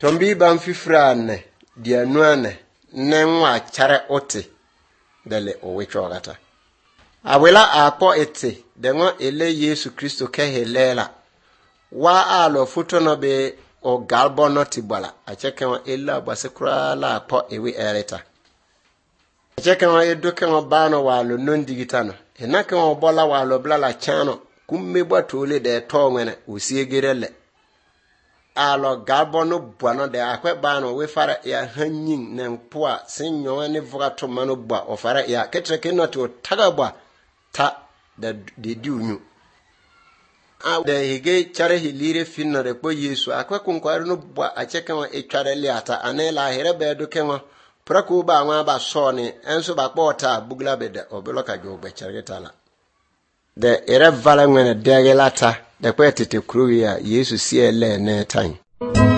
Tombi ban fifrane dia nuane nenwa chare ote dele owechogata. Awela apo ete dengo ele Yesu Kristo ke helela. Wa alo futo no be o galbo no tibala. Acheke wa ela basekura la apo ewe ereta. Acheke wa edoke wa bano walo non digitano. Enake wa bola walo blala chano. Kummebwa tole de tongwene usiegerele. Alo galbo no buano de akwe bano we fara ya hanyin ne mpoa senyo ne vugato mano bua o fara ya ketreke no to tagabwa ta de diunyu. De hige chare hilire finna de po Yesu akwe kunkwari no bua acheke wa etware liata anela here be do kenwa prako ba nwa ba so ne enso ba kpota bugla bede obeloka jogbe charetala. De ere vala ngwene degelata de kwetete kruwi ya Yesu siele ne tan.